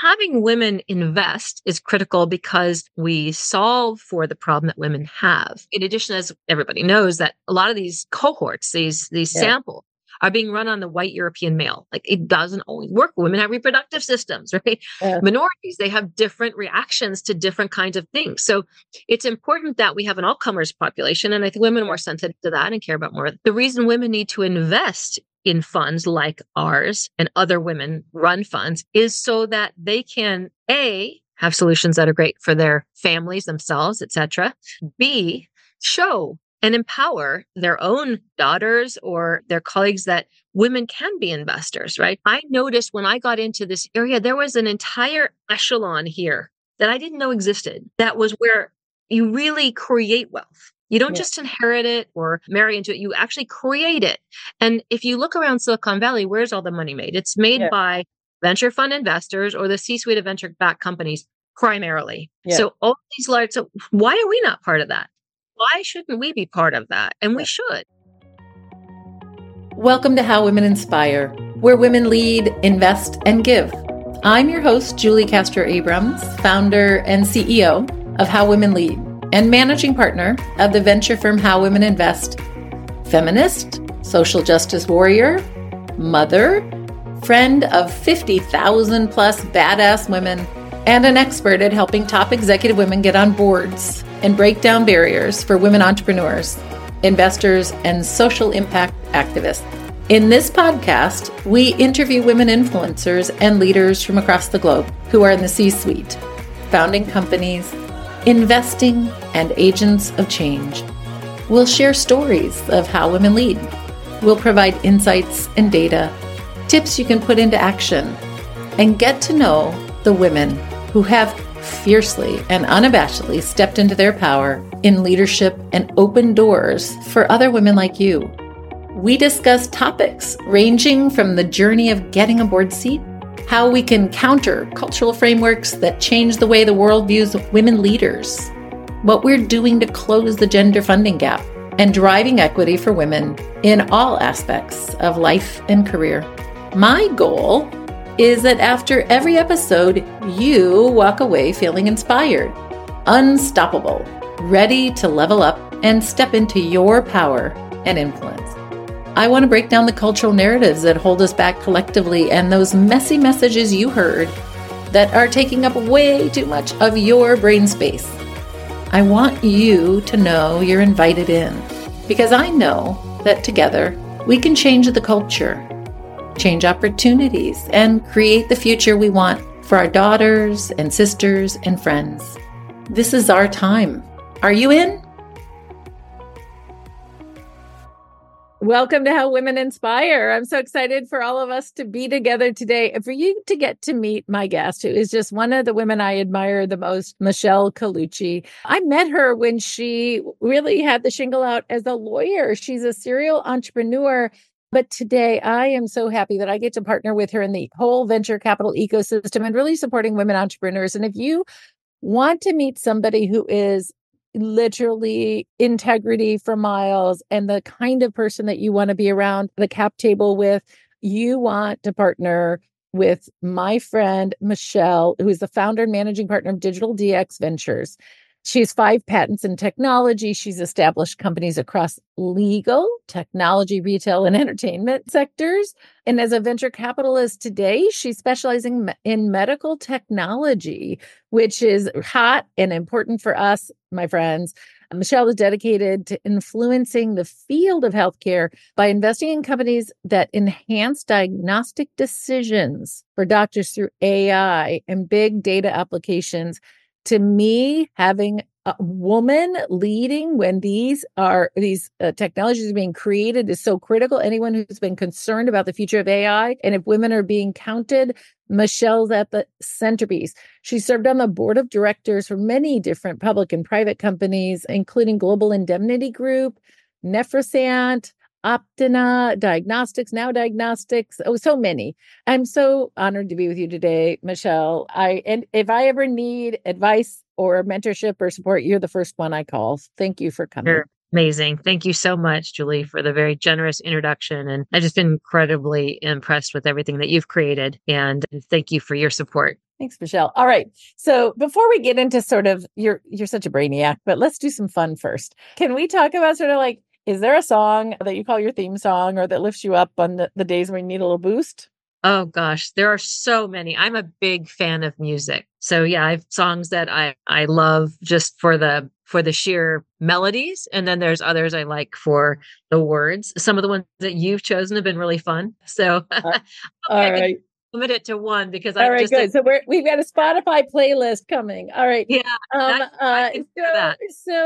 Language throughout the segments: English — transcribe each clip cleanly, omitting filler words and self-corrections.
having women invest is critical because we solve for the problem that women have. In addition, as everybody knows, that a lot of these cohorts, these samples, are being run on the white European male. Like, it doesn't always work. Women have reproductive systems, right? Minorities, they have different reactions to different kinds of things. So it's important that we have an all-comers population. And I think women are more sensitive to that and care about more. The reason women need to invest in funds like ours and other women run funds is so that they can have solutions that are great for their families themselves, etc. B, show and empower their own daughters or their colleagues that women can be investors, right? I noticed when I got into this area, there was an entire echelon here that I didn't know existed. That was where you really create wealth. You don't just inherit it or marry into it. You actually create it. And if you look around Silicon Valley, where's all the money made? It's made by venture fund investors or the C-suite of venture-backed companies primarily. So all these large, so why are we not part of that? Why shouldn't we be part of that? And we should. Welcome to How Women Inspire, where women lead, invest, and give. I'm your host, Julie Castro-Abrams, founder and CEO of How Women Lead, and managing partner of the venture firm How Women Invest, feminist, social justice warrior, mother, friend of 50,000 plus badass women, and an expert at helping top executive women get on boards and break down barriers for women entrepreneurs, investors, and social impact activists. In this podcast, we interview women influencers and leaders from across the globe who are in the C-suite, founding companies, investing, and agents of change. We'll share stories of how women lead. We'll provide insights and data, tips you can put into action, and get to know the women who have fiercely and unabashedly stepped into their power in leadership and opened doors for other women like you. We discuss topics ranging from the journey of getting a board seat, how we can counter cultural frameworks that change the way the world views women leaders, what we're doing to close the gender funding gap, and driving equity for women in all aspects of life and career. My goal is that after every episode, you walk away feeling inspired, unstoppable, ready to level up and step into your power and influence. I want to break down the cultural narratives that hold us back collectively and those messy messages you heard that are taking up way too much of your brain space. I want you to know you're invited in because I know that together we can change the culture, change opportunities, and create the future we want for our daughters and sisters and friends. This is our time. Are you in? Welcome to How Women Inspire. I'm so excited for all of us to be together today and for you to get to meet my guest, who is just one of the women I admire the most, Michelle Colucci. I met her when she really had the shingle out as a lawyer. She's a serial entrepreneur. But today I am so happy that I get to partner with her in the whole venture capital ecosystem and really supporting women entrepreneurs. And if you want to meet somebody who is literally integrity for miles and the kind of person that you want to be around the cap table with, you want to partner with my friend, Michelle, who is the founder and managing partner of Digital DX Ventures. She has 5 patents in technology. She's established companies across legal, technology, retail, and entertainment sectors. And as a venture capitalist today, she's specializing in medical technology, which is hot and important for us, my friends. Michelle is dedicated to influencing the field of healthcare by investing in companies that enhance diagnostic decisions for doctors through AI and big data applications. To me, having a woman leading when these technologies are being created is so critical. Anyone who's been concerned about the future of AI and if women are being counted, Michelle's at the centerpiece. She served on the board of directors for many different public and private companies, including Global Indemnity Group, Nefrosant, Optina, Diagnostics, Now Diagnostics. Oh, so many. I'm so honored to be with you today, Michelle. And if I ever need advice or mentorship or support, you're the first one I call. Thank you for coming. You're amazing. Thank you so much, Julie, for the very generous introduction. And I've just been incredibly impressed with everything that you've created. And thank you for your support. Thanks, Michelle. All right. So before we get into sort of you're such a brainiac, but let's do some fun first. Can we talk about sort of like, is there a song that you call your theme song or that lifts you up on the days when you need a little boost? Oh gosh, there are so many. I'm a big fan of music. So yeah, I have songs that I love just for the sheer melodies, and then there's others I like for the words. Some of the ones that you've chosen have been really fun. So All I can right. limit it to one because All I'm right, just good. So we've got a Spotify playlist coming. All right. yeah, I can do that.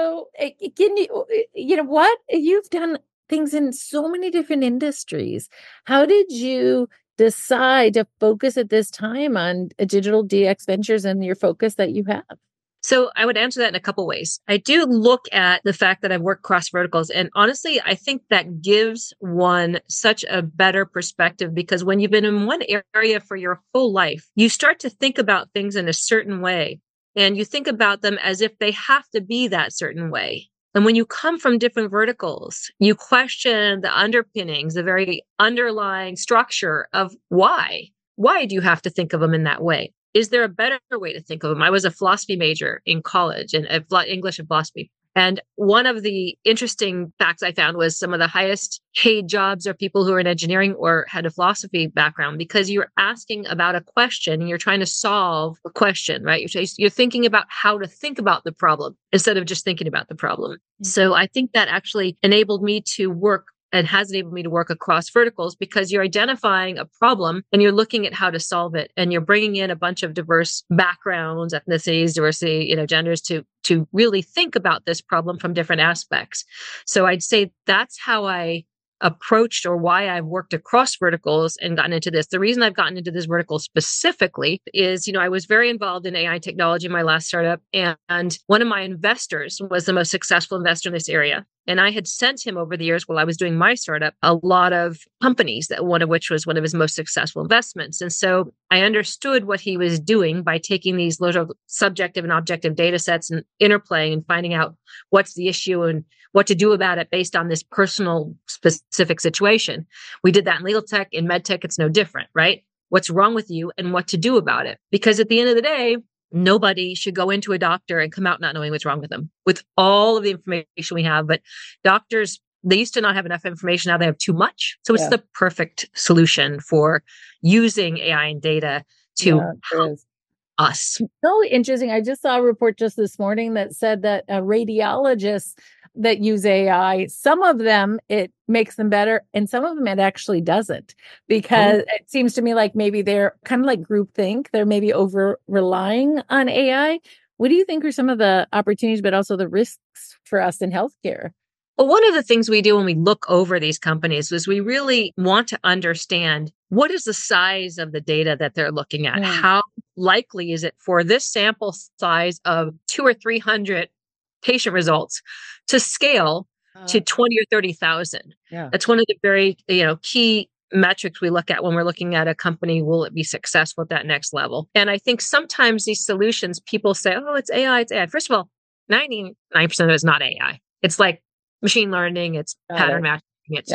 Can you know what? You've done things in so many different industries. How did you decide to focus at this time on digital DX ventures and your focus that you have? So I would answer that in a couple ways. I do look at the fact that I've worked cross verticals. And honestly, I think that gives one such a better perspective because when you've been in one area for your whole life, you start to think about things in a certain way. And you think about them as if they have to be that certain way. And when you come from different verticals, you question the underpinnings, the very underlying structure of why. Why do you have to think of them in that way? Is there a better way to think of them? I was a philosophy major in college and English and philosophy. And one of the interesting facts I found was some of the highest paid jobs are people who are in engineering or had a philosophy background because you're asking about a question and you're trying to solve a question, right? You're thinking about how to think about the problem instead of just thinking about the problem. So I think that actually enabled me to work and has enabled me to work across verticals because you're identifying a problem and you're looking at how to solve it. And you're bringing in a bunch of diverse backgrounds, ethnicities, diversity, genders to really think about this problem from different aspects. So I'd say that's how I approached or why I've worked across verticals and gotten into this. The reason I've gotten into this vertical specifically is, I was very involved in AI technology in my last startup. And one of my investors was the most successful investor in this area. And I had sent him over the years while I was doing my startup, a lot of companies that one of which was one of his most successful investments. And so I understood what he was doing by taking these little subjective and objective data sets and interplaying and finding out what's the issue and what to do about it based on this personal specific situation. We did that in legal tech, in med tech, it's no different, right? What's wrong with you and what to do about it. Because at the end of the day, nobody should go into a doctor and come out not knowing what's wrong with them with all of the information we have. But doctors, they used to not have enough information. Now they have too much. So it's the perfect solution for using AI and data to help us. So interesting. I just saw a report just this morning that said that radiologists that use AI, some of them, it makes them better. And some of them, it actually doesn't, because it seems to me like maybe they're kind of like groupthink. They're maybe over relying on AI. What do you think are some of the opportunities, but also the risks for us in healthcare? Well, one of the things we do when we look over these companies is we really want to understand what is the size of the data that they're looking at? How likely is it for this sample size of 200 or 300 patient results to scale to 20 or 30,000? That's one of the very, key metrics we look at when we're looking at a company. Will it be successful at that next level? And I think sometimes these solutions, people say, oh, it's AI, it's AI. First of all, 99% of it is not AI. It's like machine learning, it's pattern matching, it's,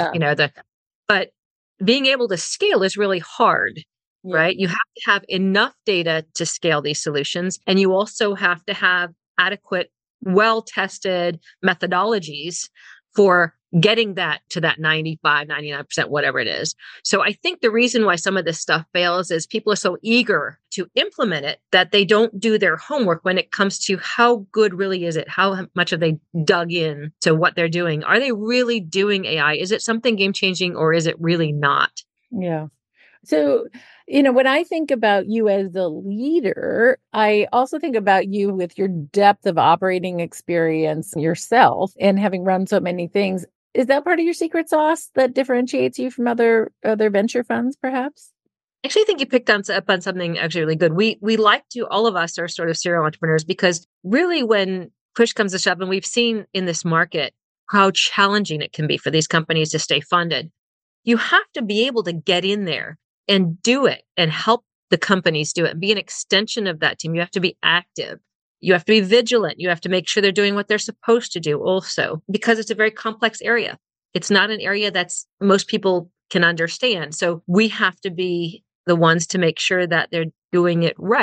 but being able to scale is really hard, right? You have to have enough data to scale these solutions. And you also have to have adequate, well-tested methodologies for getting that to that 95, 99%, whatever it is. So I think the reason why some of this stuff fails is people are so eager to implement it that they don't do their homework when it comes to how good really is it? How much have they dug in to what they're doing? Are they really doing AI? Is it something game changing or is it really not? Yeah. So, when I think about you as a leader, I also think about you with your depth of operating experience yourself and having run so many things. Is that part of your secret sauce that differentiates you from other venture funds, perhaps? Actually, I think you picked up on something actually really good. We like to, all of us are sort of serial entrepreneurs because really when push comes to shove, and we've seen in this market how challenging it can be for these companies to stay funded. You have to be able to get in there and do it and help the companies do it and be an extension of that team. You have to be active. You have to be vigilant. You have to make sure they're doing what they're supposed to do also, because it's a very complex area. It's not an area that's most people can understand. So we have to be the ones to make sure that they're doing it right.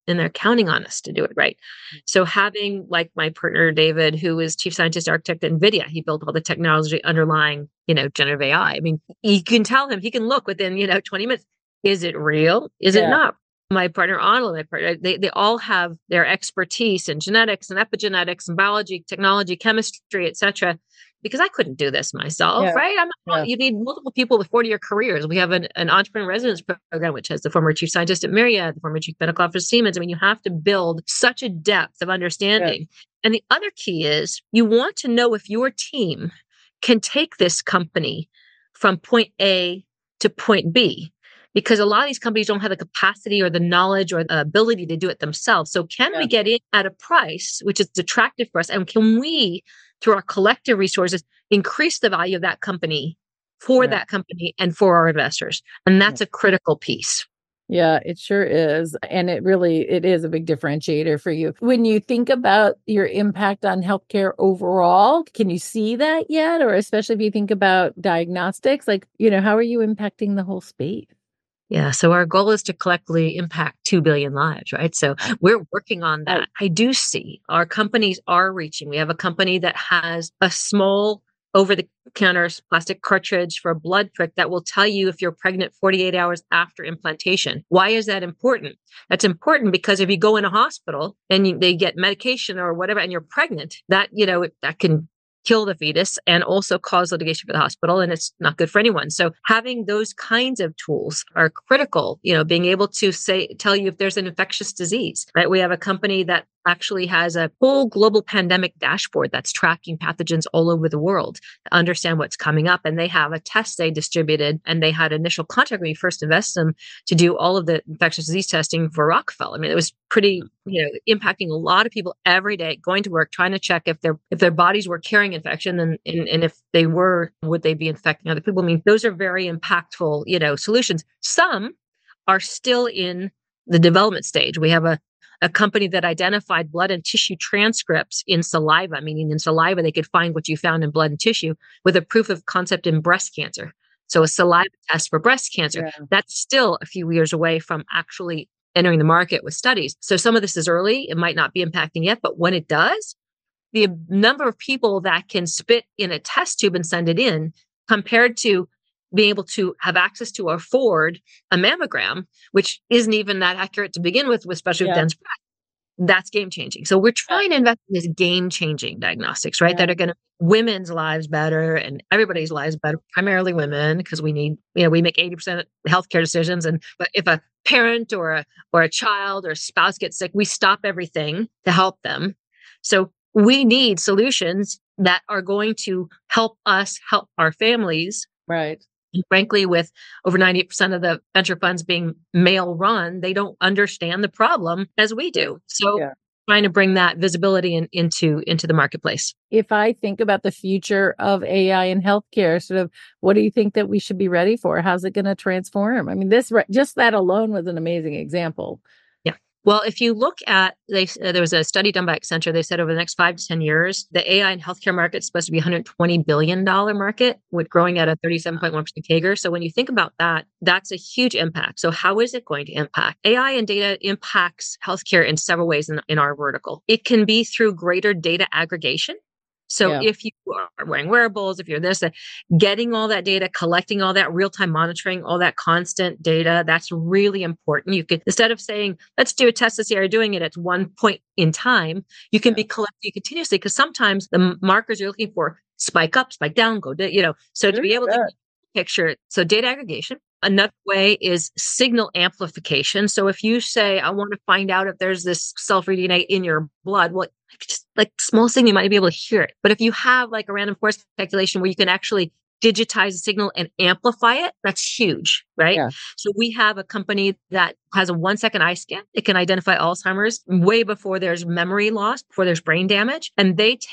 and they're counting on us to do it right. So having like my partner, David, who is chief scientist architect at NVIDIA, he built all the technology underlying, generative AI. I mean, you can tell him, he can look within, 20 minutes. Is it real? Is it not? My partner, Anil, my partner, they all have their expertise in genetics and epigenetics and biology, technology, chemistry, et cetera. Because I couldn't do this myself, right? You need multiple people with 40-year careers. We have an entrepreneur residence program, which has the former chief scientist at Myriad, the former chief medical officer of Siemens. I mean, you have to build such a depth of understanding. And the other key is you want to know if your team can take this company from point A to point B. Because a lot of these companies don't have the capacity or the knowledge or the ability to do it themselves. So can we get in at a price which is attractive for us? And can we, through our collective resources, increase the value of that company for that company and for our investors? And that's a critical piece. Yeah, it sure is. And it is a big differentiator for you. When you think about your impact on healthcare overall, can you see that yet? Or especially if you think about diagnostics, how are you impacting the whole space? Yeah. So our goal is to collectively impact 2 billion lives, right? So we're working on that. I do see our companies are reaching. We have a company that has a small over-the-counter plastic cartridge for a blood prick that will tell you if you're pregnant 48 hours after implantation. Why is that important? That's important because if you go in a hospital and they get medication or whatever, and you're pregnant, that can kill the fetus and also cause litigation for the hospital. And it's not good for anyone. So having those kinds of tools are critical, being able to tell you if there's an infectious disease, right? We have a company that actually has a whole global pandemic dashboard that's tracking pathogens all over the world to understand what's coming up. And they have a test they distributed, and they had initial contract when we first invested them to do all of the infectious disease testing for Rockefeller. I mean, it was pretty, impacting a lot of people every day, going to work, trying to check if their bodies were carrying infection, and if they were, would they be infecting other people? I mean, those are very impactful, solutions. Some are still in the development stage. We have a company that identified blood and tissue transcripts in saliva, meaning in saliva, they could find what you found in blood and tissue with a proof of concept in breast cancer. So a saliva test for breast cancer, that's still a few years away from actually entering the market with studies. So some of this is early. It might not be impacting yet, but when it does, the number of people that can spit in a test tube and send it in compared to being able to have access to or afford a mammogram, which isn't even that accurate to begin with, especially with dense breast. That's game changing. So we're trying to invest in this game changing diagnostics, right? That are going to women's lives better and everybody's lives better, primarily women, because we need, we make 80% of healthcare decisions. But if a parent or a child or a spouse gets sick, we stop everything to help them. So we need solutions that are going to help us help our families. Right. And frankly, with over 98% of the venture funds being male run, they don't understand the problem as we do. So trying to bring that visibility into the marketplace. If I think about the future of AI in healthcare, sort of, what do you think that we should be ready for? How's it going to transform? I mean, just that alone was an amazing example. Well, if you look at, there was a study done by Accenture. They said over the next 5 to 10 years, the AI and healthcare market is supposed to be a $120 billion market with growing at a 37.1% CAGR. So when you think about that, that's a huge impact. So how is it going to impact? AI and data impacts healthcare in several ways in our vertical. It can be through greater data aggregation. So if you are wearing wearables, if you're getting all that data, collecting all that real-time monitoring, all that constant data, that's really important. You could, instead of saying, let's do a test to see how you're doing it at one point in time, you can be collecting continuously, because sometimes the markers you're looking for spike up, spike down, so to be able to picture, so data aggregation. Another way is signal amplification. So if you say, I want to find out if there's this cell-free DNA in your blood, well, just like small signal, you might be able to hear it. But if you have like a random forest calculation where you can actually digitize the signal and amplify it, that's huge, right? Yeah. So we have a company that has a 1-second eye scan. It can identify Alzheimer's way before there's memory loss, before there's brain damage. And they did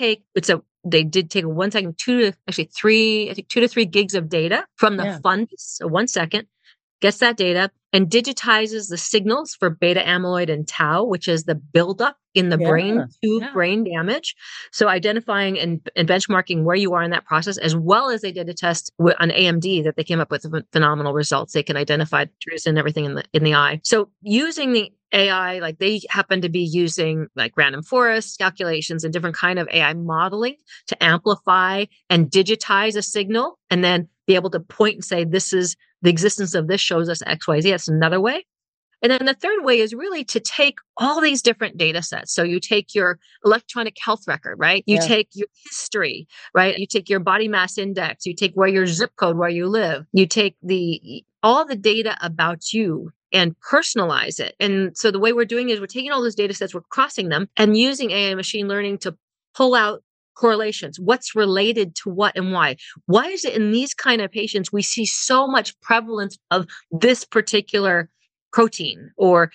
take a 1 second, 2 to 3 gigs of data from the fundus, so 1 second. gets that data and digitizes the signals for beta amyloid and tau, which is the buildup in the brain to brain damage. So identifying and benchmarking where you are in that process, as well as they did a test on AMD that they came up with phenomenal results. They can identify drusen and everything in the eye. So using the AI, like they happen to be using like random forest calculations and different kind of AI modeling to amplify and digitize a signal and then be able to point and say, this is the existence of this shows us X, Y, Z. That's another way. And then the third way is really to take all these different data sets. So you take your electronic health record, right? You take your history, right? You take your body mass index, you take where your zip code, where you live, you take all the data about you and personalize it. And so the way we're doing is we're taking all those data sets, we're crossing them and using AI and machine learning to pull out correlations. What's related to what and why? Why is it in these kind of patients we see so much prevalence of this particular protein? Or,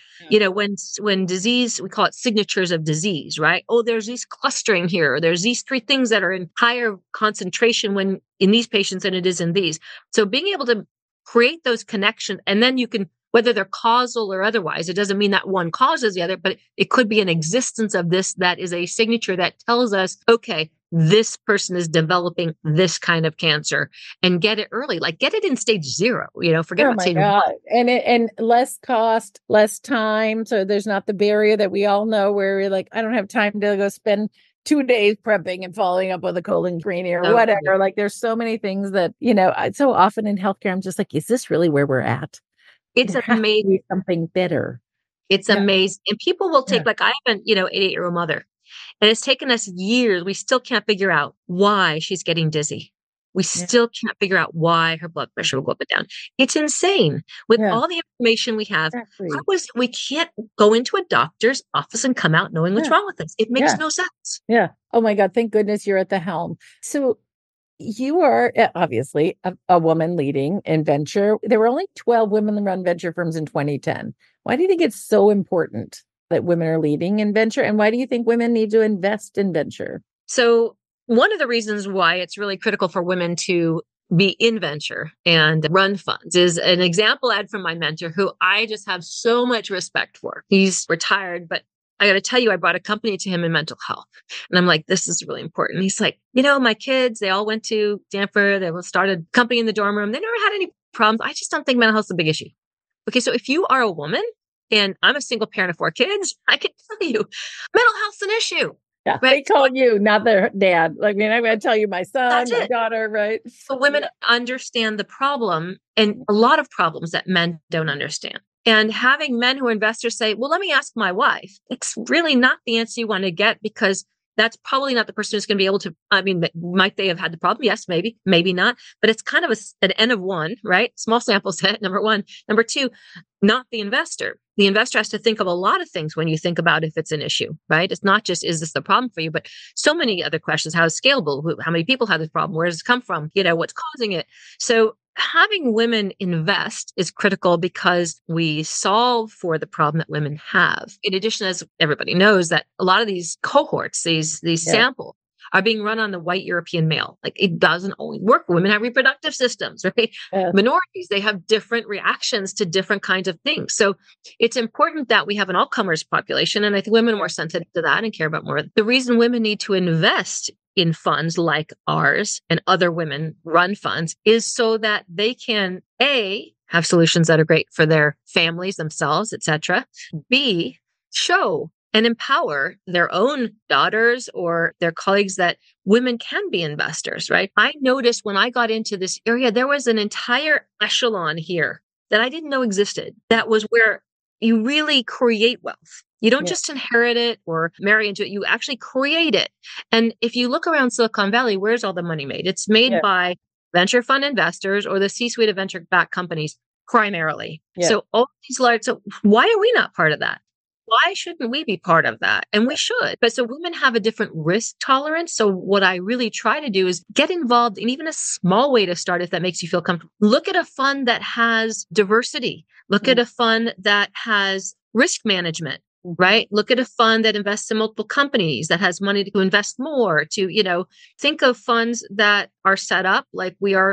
when disease, we call it signatures of disease, right? Oh, there's these clustering here, or there's these three things that are in higher concentration when in these patients than it is in these. So being able to create those connections, and then you can, whether they're causal or otherwise, it doesn't mean that one causes the other, but it could be an existence of this that is a signature that tells us, okay, this person is developing this kind of cancer, and get it early, like get it in stage 0, forget about stage 1. And less cost, less time. So there's not the barrier that we all know where we're like, I don't have time to go spend 2 days prepping and following up with a colon screening or whatever. Like there's so many things that, so often in healthcare, I'm just like, is this really where we're at? It's amazing. Something better. It's amazing. And people will take, like I have an 88-year-old mother, and it's taken us years. We still can't figure out why she's getting dizzy. We still can't figure out why her blood pressure will go up and down. It's insane. With all the information we have, we can't go into a doctor's office and come out knowing what's wrong with us. It makes no sense. Yeah. Oh my God. Thank goodness you're at the helm. So you are obviously a woman leading in venture. There were only 12 women-run venture firms in 2010. Why do you think it's so important that women are leading in venture? And why do you think women need to invest in venture? So one of the reasons why it's really critical for women to be in venture and run funds is an example ad from my mentor, who I just have so much respect for. He's retired, but I got to tell you, I brought a company to him in mental health. And I'm like, this is really important. He's like, my kids, they all went to Stanford. They started a company in the dorm room. They never had any problems. I just don't think mental health is a big issue. Okay, so if you are a woman, and I'm a single parent of 4 kids, I can tell you, mental health's an issue. Yeah, right? They call you, not their dad. I'm going to tell you my son, my daughter, right? So women understand the problem, and a lot of problems that men don't understand. And having men who are investors say, well, let me ask my wife. It's really not the answer you want to get, because that's probably not the person who's going to be able to, might they have had the problem? Yes, maybe, maybe not. But it's kind of an N of 1, right? Small sample set, number 1. Number 2, not the investor. The investor has to think of a lot of things when you think about if it's an issue, right? It's not just, is this the problem for you? But so many other questions. How is it scalable? How many people have this problem? Where does it come from? What's causing it? So having women invest is critical because we solve for the problem that women have. In addition, as everybody knows, that a lot of these cohorts, these samples, are being run on the white European male. Like, it doesn't always work. Women have reproductive systems, right? Minorities, they have different reactions to different kinds of things. So it's important that we have an all-comers population. And I think women are more sensitive to that and care about more. The reason women need to invest in funds like ours and other women run funds is so that they can have solutions that are great for their families, themselves, etc. B, show and empower their own daughters or their colleagues that women can be investors, right? I noticed when I got into this area, there was an entire echelon here that I didn't know existed. That was where you really create wealth. You don't just inherit it or marry into it. You actually create it. And if you look around Silicon Valley, where's all the money made? It's made by venture fund investors or the C-suite of venture-backed companies primarily. So all these large, so why are we not part of that? Why shouldn't we be part of that? And we should. But so women have a different risk tolerance. So what I really try to do is get involved in even a small way to start if that makes you feel comfortable. Look at a fund that has diversity. Look at a fund that has risk management. Right? Look at a fund that invests in multiple companies, that has money to invest more, to, think of funds that are set up like we are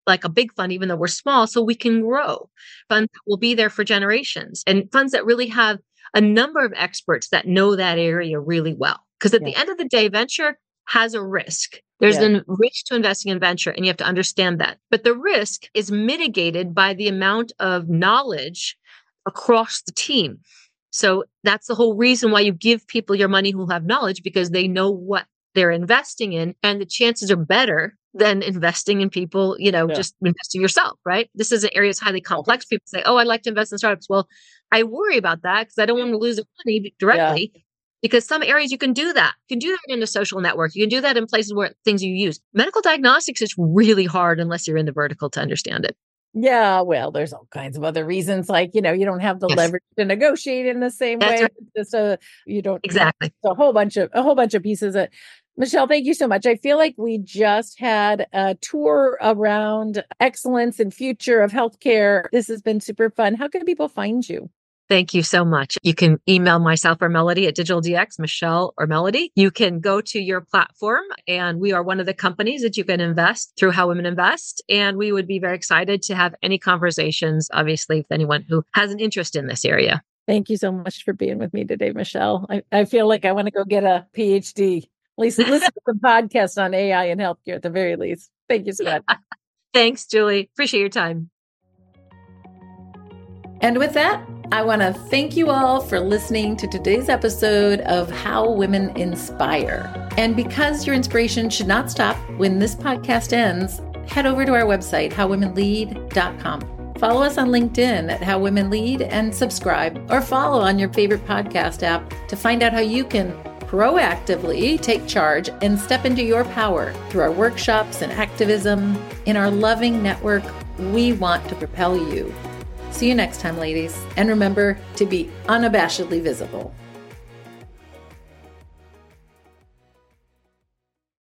like a big fund, even though we're small, so we can grow. Funds that will be there for generations, and funds that really have a number of experts that know that area really well. Because at the end of the day, venture has a risk. There's a risk to investing in venture, and you have to understand that. But the risk is mitigated by the amount of knowledge across the team. So that's the whole reason why you give people your money who have knowledge, because they know what they're investing in, and the chances are better than investing in people, just investing yourself, right? This is an area that's highly complex. People say, oh, I'd like to invest in startups. Well, I worry about that because I don't want to lose the money directly. Yeah. Because some areas you can do that. You can do that in a social network. You can do that in places where things you use. Medical diagnostics is really hard unless you're in the vertical to understand it. Yeah, well, there's all kinds of other reasons, like, you don't have the leverage to negotiate in the same way. Right. Just you don't exactly a whole bunch of pieces. Michelle, thank you so much. I feel like we just had a tour around excellence and future of healthcare. This has been super fun. How can people find you? Thank you so much. You can email myself or Melody at DigitalDX, Michelle or Melody. You can go to your platform, and we are one of the companies that you can invest through How Women Invest. And we would be very excited to have any conversations, obviously, with anyone who has an interest in this area. Thank you so much for being with me today, Michelle. I feel like I want to go get a PhD, at least listen to some podcasts on AI and healthcare at the very least. Thank you so much. Thanks, Julie. Appreciate your time. And with that, I want to thank you all for listening to today's episode of How Women Inspire. And because your inspiration should not stop when this podcast ends, head over to our website, howwomenlead.com. Follow us on LinkedIn at How Women Lead and subscribe, or follow on your favorite podcast app to find out how you can proactively take charge and step into your power through our workshops and activism. In our loving network, we want to propel you. See you next time, ladies. And remember to be unabashedly visible.